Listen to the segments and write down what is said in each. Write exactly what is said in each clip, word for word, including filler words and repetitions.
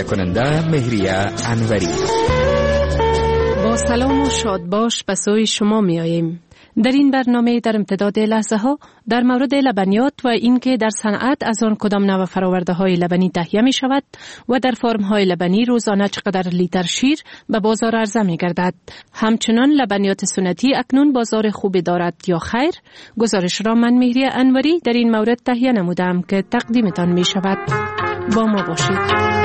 تهیه کننده مهریه انوری. با سلام و شادباش به سوی شما می آییم. در این برنامه در امتداد لحظه ها در مورد لبنیات و اینکه در صنعت از آن کدام نوع فراورده های لبنی تهیه می شود و در فرم های لبنی روزانه چقدر لیتر شیر به بازار عرضه می گردد. همچنان لبنیات سنتی اکنون بازار خوبی دارد یا خیر؟ گزارش را من مهریه انوری در این مورد تهیه نمودم که تقدیمتان می شود. با ما باشید.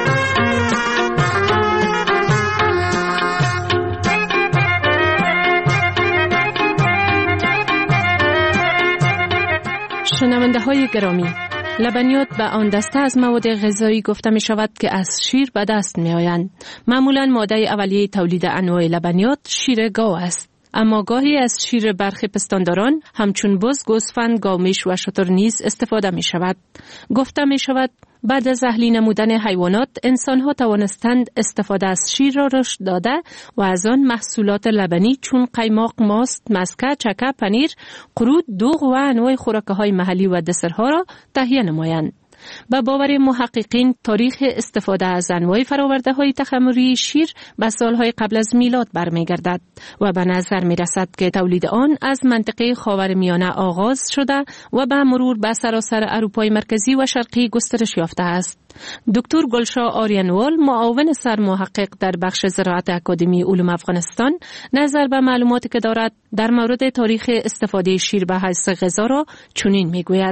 شنونده های گرامی، لبنیات به آن دسته از مواد غذایی گفته می شود که از شیر به دست می آیند. معمولاً ماده اولیه تولید انواع لبنیات شیر گاو است. اما گاهی از شیر برخی پستانداران همچون بز، گوسفند، گاومیش و شتر نیز استفاده می شود. گفته می شود بعد از اهلی نمودن حیوانات انسان‌ها توانستند استفاده از شیر را رشد داده و از آن محصولات لبنی چون قیماق، ماست، مسکه، چکه، پنیر، قرود، دوغ و انواع خوراک‌های محلی و دسرها را تهیه نمایند. با باور محققین تاریخ استفاده از انواع فراورده‌های تخمری شیر به سالهای قبل از میلاد برمیگردد و به نظر می‌رسد که تولید آن از منطقه خاورمیانه آغاز شده و به مرور به سراسر اروپای مرکزی و شرقی گسترش یافته است. دکتر گلشاه آریانوال، معاون سرمحقق در بخش زراعت اکادمی علوم افغانستان، نظر به معلوماتی که دارد در مورد تاریخ استفاده شیر به حیث غذا را چنین می‌گوید: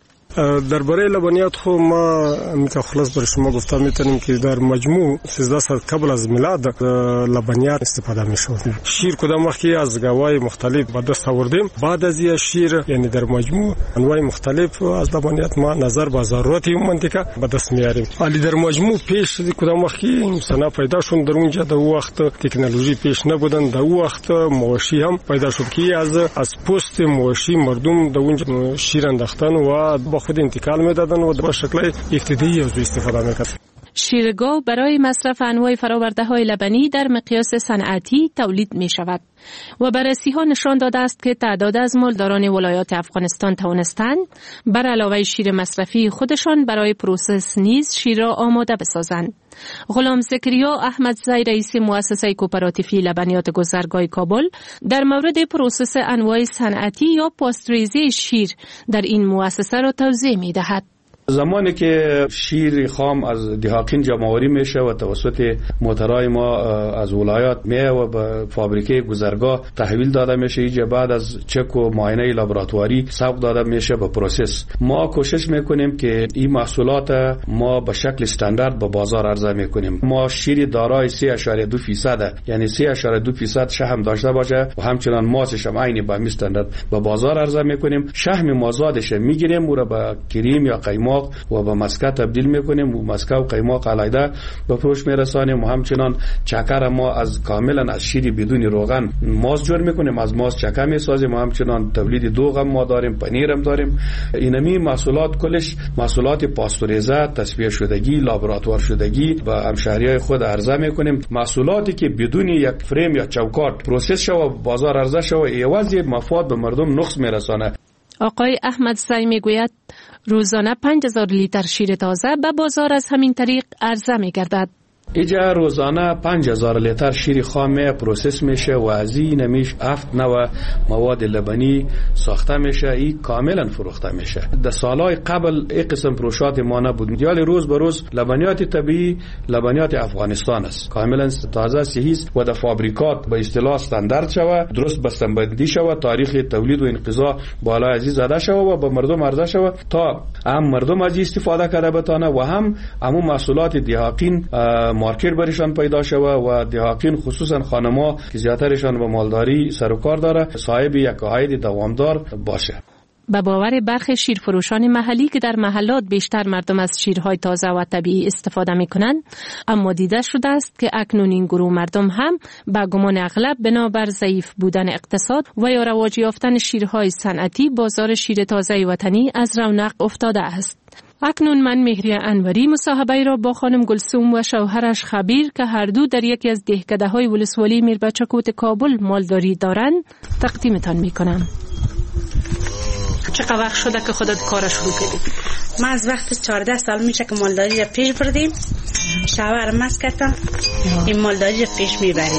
درباره لبنیات خو ما میگه خلاص بر شما گفتم میتونیم که در مجموع سیزده سال قبل از میلاد لبنیات استفاده میشود. شیر کدام وقتی از گاوای مختلف به دست آوردیم، بعد از این شیر یعنی در مجموع انواع مختلف از لبنیات ما نظر به ضرورت این منطقه به دست میاریم. ولی در مجموع پیش کدام وقتی صنعت پیدا شون در اونجا در وقت تکنولوژی پیش نبودن، در وقت مواشی هم پیدا شد که از از پوست مواشی مردم در اونجا شیر انداختن و خود انتقال میدادن و به شکل ابتدایی از استفاده میکرد. شیر گاو برای مصرف انواع فراورده های لبنی در مقیاس صنعتی تولید می شود و بررسی ها نشان داده است که تعداد از مالداران ولایات افغانستان توانستند بر علاوه شیر مصرفی خودشان برای پروسس نیز شیر را آماده بسازند. غلام زکریا احمد زی، رئیس مؤسسه کوپراتیفی لبنیات گذرگاه کابل، در مورد پروسس انواع صنعتی یا پاستوریزه شیر در این مؤسسه را توضیح می دهد. زمانی که شیر خام از دهاقین جمع‌آوری میشه و توسط موترهای ما از ولایات میه و به فابریکه گذرگاه تحویل داده میشه، اینجا بعد از چک و معاینه لابراتواری سوق داده میشه به پروسس. ما کوشش میکنیم که این محصولات ما به شکل استاندارد به بازار عرضه میکنیم. ما شیر دارای سه اشاریه دو فیصد یعنی سه اشاریه دو فیصد شحم داشته باشه و همچنان ماسش هم عین به استاندارد به بازار عرضه میکنیم. شحم مازادش میگیریم و به کریم یا قیماق و به مسکه تبدیل میکنیم و مسکه و قیماق علیده به فروش میرسانیم و همچنان چکر ما از کاملا از شیر بدون روغن ماست جور میکنیم، از ماست چکه میسازیم و همچنان تولید دوغ هم ما داریم، پنیر هم داریم. اینمی محصولات کلش محصولات پاستوریزه، تصفیه شدگی، لابراتوار شدگی به همشهریای خود عرضه میکنیم. محصولاتی که بدون یک فریم یا چوکاٹ پروسس شوه بازار عرضه شوه ایوازی مفاد به مردم نقص میرسانه. آقای احمد زی میگوید روزانه پنج هزار لیتر شیر تازه به بازار از همین طریق عرضه میگردد. اینجا روزانه پنج هزار لیتر شیر خام پروسس میشه و از این میش هفت نوع مواد لبنی ساخته میشه، این کاملا فروخته میشه. در سالهای قبل این قسم فروشات ما نبود، یعنی روز به روز لبنیات طبیعی لبنیات افغانستان است، کاملا تازه صحیح است و در فابریکات به اصطلاح استاندارد شوه، درست بسته‌بندی شوه، تاریخ تولید و انقضا بالا ازی زده شوه و به مردم عرضه شوه تا هم مردم از استفاده کنه بتانه و هم همون محصولات دهاقین مارکت برشان پیدا شوه و دهاقین خصوصا خانما که زیاترشان به مالداری سر و کار داره صاحب یک عاید دوامدار باشه. به باور برخی شیرفروشان محلی که در محلات بیشتر مردم از شیرهای تازه و طبیعی استفاده می کنند، اما دیده شده است که اکنون این گروه مردم هم به گمان اغلب بنابر ضعیف بودن اقتصاد و یا رواج یافتن شیرهای صنعتی بازار شیر تازه وطنی از رونق افتاده است. اکنون من مهریه انوری مصاحبه را با خانم گلسوم و شوهرش خبیر که هر دو در یکی از دهکده های ولسوالی میربچکوت کابل مالداری دارند تقدیمتان می کنم. چقدر وقت شده که خودت کار شروع کردی؟ ما از وقت چهارده سال میشه که مالداری را پیش بردیم شاور مس کردم این مالداری پیش میبریم.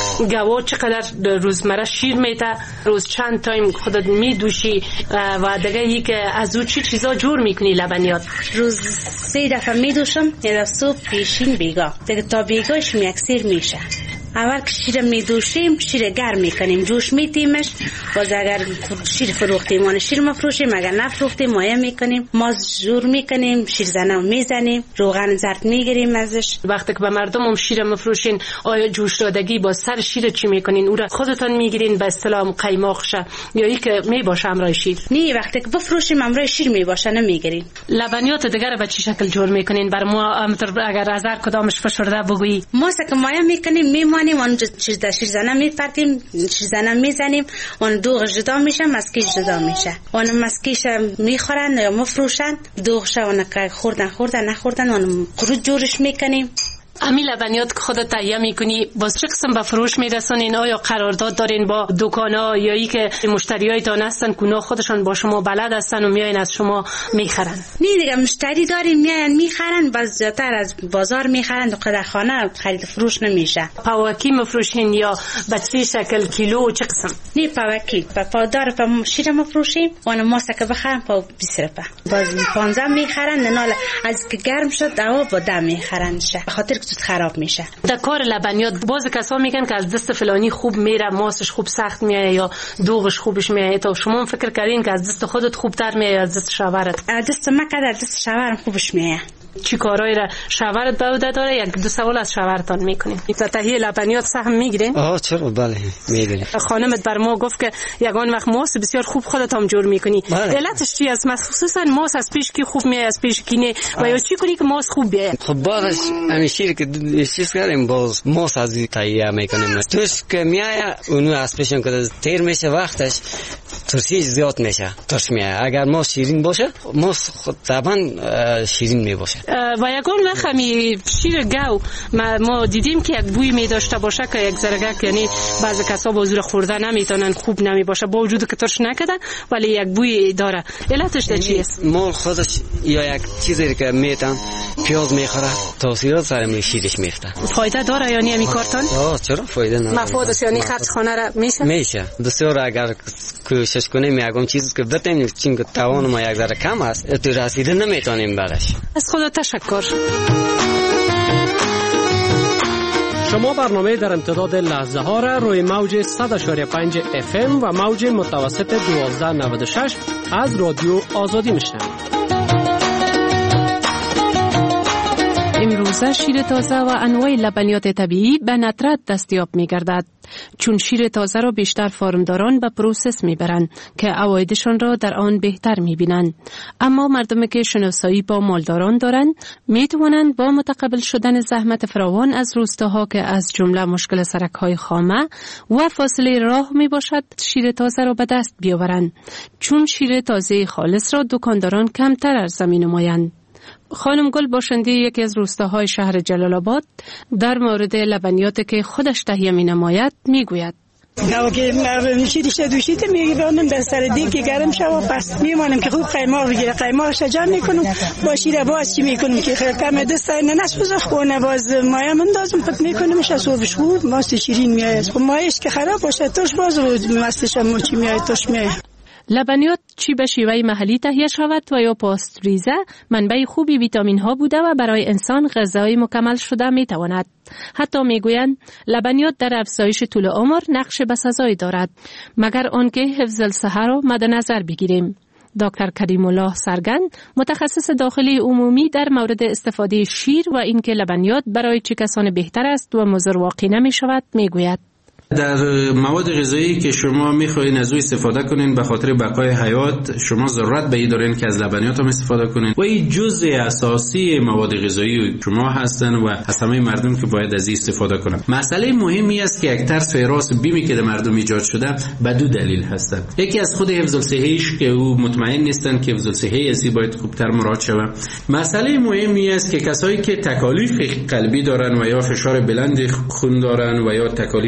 گوا چقدر روزمره شیر میته؟ روز چند تایم خودت میدوشی و دیگه ای که از او چی چیزا جور میکنی لبنیات؟ روز سه دفعه میدوشم، یه صبح پیشین بیگا دیگه تا بیگاش میکسیر میشه. اول که شیر میدوشیم شیر گرم میکنیم، جوش میتیمش، باز اگر شیر فروختیم اون شیر مفروشیم، اگر نفروختیم مایه میکنیم، ماز جور میکنیم، شیر زنم میزنیم، روغن زرد میگیریم ازش. وقتی که به مردم هم شیر مفروشین آیا جوش دادگی با سر شیر چی میکنین؟ او را خودتان میگیرین به اصطلاح قیماق شه یا ای که میباشه امرای شیر؟ نه، وقتی که بفروشیم امرای شیر میباشه نمیگیریم. لبنیات دیگر به چه شکل جور میکنین؟ بر ما اگر از هر کدامش فشرده بگویی. ما که مایه میکنیم میمانیم، اون چیز شیر زنم میپرتیم، شیر زنم میزنیم، اون دوغ جدا میشه، مسکیش جدا میشه، اون مسکیش میخورن یا مفروشن، دوغش اون که خوردن خوردن نخوردن اون قرود جورش میکنیم. امی لبنیات که خودت تهیه میکنی باز چه قسم به فروش میرسونین؟ آیا قرارداد دارین با دکانا یا ای که مشتریایتان هستن کنا خودشان با شما بلد هستن و میاین از شما میخرن؟ نه دیگه، مشتری داریم میاین میخرن، باز زیادتر از بازار میخرن، دو خانه خرید فروش نمیشه. پاوکی مفروشین یا به چه شکل کیلو چه قسم؟ نه پاوکی، با پاودار پا شیر مفروشیم، اون ماسه که بخرن پا بیست روپه، باز پانزده میخرن، نه از که گرم شد دوا با دم میخرن شه، بخاطر زود خراب میشه. در کار لبنیات باز کسا میگن که از دست فلانی خوب میره، ماسش خوب سخت میایه یا دوغش خوبش میایه. تو شما فکر کردین که از دست خودت خوبتر میایه از دست شوهرت؟ از دست من که از دست شوهرم خوبش میایه. چی کارایی را شوهرت به عهده داره؟ یک دو سوال از شوهرتان میکنیم. در تهیه لبنیات سهم میگیرین؟ آه چرا، بله میگیریم. خانمت بر ما گفت که یگان وقت ماس بسیار خوب خودت هم جور میکنی. علتش چی است؟ خصوصا ماس از پیش کی خوب میایه از پیش کی نه و یا چی کنی که ماس خوب بیایه؟ خب بعدش همین شیر که چیز کردیم باز ماس از تهیه میکنیم، توش که میایه اونو از پیشون که تیر میشه وقتش ترشیش زیاد میشه، توش میایه. اگر ماس شیرین باشه ماس خود طبعا شیرین میباشه. و یگان وقت همی شیر گاو ما, ما دیدیم که یک بوی می داشته باشه که یک زرگک، یعنی بعضی کسا با زور خورده نمیتونن، خوب نمی باشه با وجود که ترش نکردن ولی یک بوی داره. علتش چی است؟ مال خودش یا یک چیزی که میتن پیاز میخوره تاثیرات سر می شیرش میفته. فایده داره یعنی همی کارتون؟ آه چرا فایده نداره. مفادش یعنی خرج خانه را میشه؟ میشه. بسیار اگر کوشش کنیم یکم چیزی که بتیم چون که توان ما یک ذره کم است تو رسیده نمیتونیم برش. از خدا تشکر. شما برنامه در امتداد لحظه ها را روی موج صد و پنج اف ام و موج متوسط دوازده نود و شش از رادیو آزادی میشنوید. امروزه شیر تازه و انواع لبنیات طبیعی به ندرت دستیاب می گردد، چون شیر تازه را بیشتر فارمداران به پروسس می برند که عوایدشان را در آن بهتر می بینند. اما مردمی که شناسایی با مالداران دارند می توانند با متقبل شدن زحمت فراوان از روستاها که از جمله مشکل سرک‌های خامه و فاصله راه می باشد شیر تازه را به دست بیاورند، چون شیر تازه خالص را دکانداران کمتر ارزانی می نمایند. خانم گل باشنده یکی از روستاهای شهر جلال آباد در مورد لبنیاتی که خودش تهیه می نماید می گوید. گاو که شیرش دوشیده میگیرم در سر دیگ که گرم شود پس میمانم که خوب قیماق بگیره، قیماق شجر میکنم با شیر باز چی میکنم که خیلی کم دست نسوزه خونه باز مایه مندازم پت میکنمش از صبحش خوب ماست شیرین میآید. خب مایش که خراب باشه توش باز رو مستش هم چی میآید توش میآید. لبنیات چی به شیوه محلی تهیه شود و یا پاستوریزه منبع خوبی ویتامین ها بوده و برای انسان غذای مکمل شده می تواند. حتی می گویند لبنیات در افزایش طول عمر نقش بسزایی دارد، مگر آنکه حفظ الصحه را مد نظر بگیریم. دکتر کریم الله سرگند متخصص داخلی عمومی در مورد استفاده شیر و اینکه لبنیات برای چه کسان بهتر است و مضر واقع نمی شود می گوید. در مواد غذایی که شما میخواین از او استفاده کنین به خاطر بقای حیات، شما ضرورت به این دارین که از لبنیات هم استفاده کنین و این جزء اساسی مواد غذایی شما هستن و از همه مردم که باید از این استفاده کنن. مسئله مهمی است که یک طرز ویراس بیمی که در مردم ایجاد شده به دو دلیل هستن. یکی از خود حفظ الصحه‌اش که او مطمئن نیستن که حفظ الصحه ازی باید خوبتر مراعات شود. مسئله مهمی است که کسایی که تکالیف قلبی دارن و یا فشار بلند خون دارن و یا تکالیف دیگه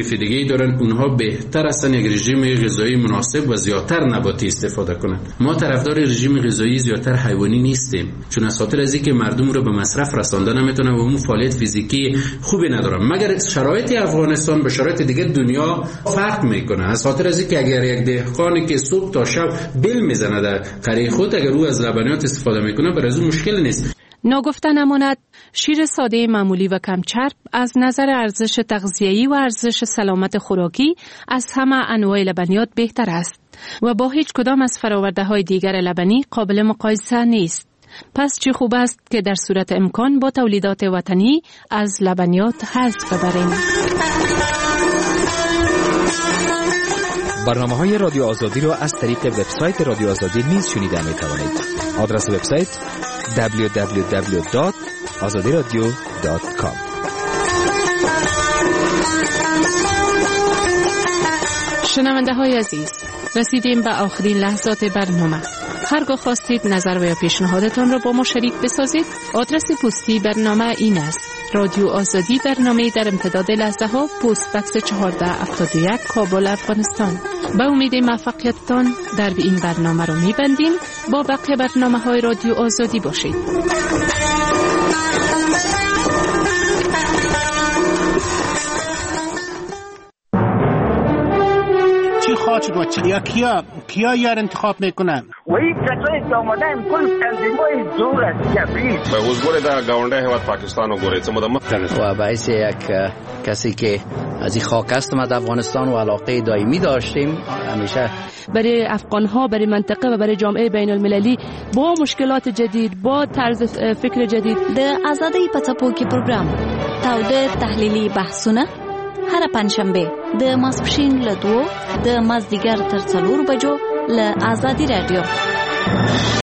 دارن اونها بهتر هستن یک رژیم غذایی مناسب و زیادتر نباتی استفاده کنن. ما طرفدار رژیم غذایی زیادتر حیوانی نیستیم، چون از خاطر از اینکه مردم رو به مصرف رسانده نمیتونه و اون فعالیت فیزیکی خوبی ندارن. مگر شرایط افغانستان به شرایط دیگه دنیا فرق میکنه. از خاطر از اینکه اگر یک دهقانی که صبح تا شب بل میزنه در قریه خود، اگر او از لبنیات استفاده میکنه برای از مشکل نیست. ناگفته نماند شیر ساده معمولی و کم چرب از نظر ارزش تغذیه‌ای و ارزش سلامت خوراکی از همه انواع لبنیات بهتر است و با هیچ کدام از فرآورده‌های دیگر لبنی قابل مقایسه نیست. پس چه خوب است که در صورت امکان با تولیدات وطنی از لبنیات حظ ببریم. برنامه‌های رادیو آزادی را از طریق وبسایت رادیو آزادی نیز شنیده می‌توانید. آدرس وبسایت دبلیو دبلیو دبلیو دات آزادی رادیو دات کام. شنونده های عزیز، رسیدیم به آخرین لحظات برنامه. هرگاه خواستید نظر و یا پیشنهادتان را با ما شریک بسازید، آدرس پستی برنامه این است: رادیو آزادی، برنامه در امتداد لحظه ها، پست بکس چهارده هفتاد و یک، کابل، افغانستان. به امید موفقیتتان در این برنامه را می‌بندیم. با بقیه برنامه های رادیو آزادی باشید. چی خواهد و چی یا کیا کیا یار انتخاب میکنن و این کسایی که آمدن کل تنظیمای دور است کفریست. به حضور در گاونده هیواد پاکستان و گوره چه مدام و باعث یک کسی که از این خاک است ما در افغانستان و علاقه دائمی داشتیم، همیشه برای افغان ها، برای منطقه و برای جامعه بین المللی با مشکلات جدید، با طرز فکر جدید. د آزادی پڅپوکي پروګرام تاوده تحلیلی بحثونه هر پنځشنبه د ماسپښین له دوه د مازدیګر تر څلور بجو له آزادی رادیو.